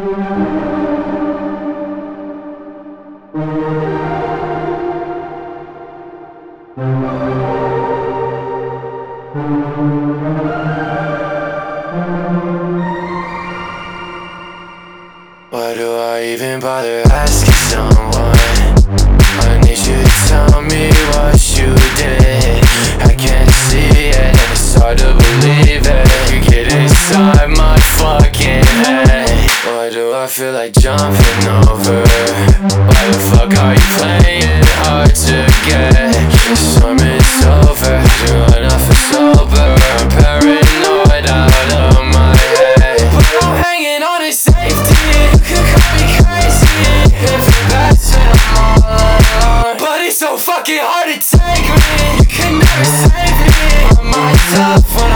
Why do I even bother asking someone? I need you to tell me what you did. I can't see it and it's hard to believe it. You get inside my fucking head. Why do I feel like jumping over? Why the fuck are you playing it hard to get? The summer's over, do I not feel sober? I'm paranoid out of my head, but I'm hanging on to safety. You could call me crazy if you're bad, said I'm all alone, but it's so fucking hard to take me. You can never save me. I'm myself when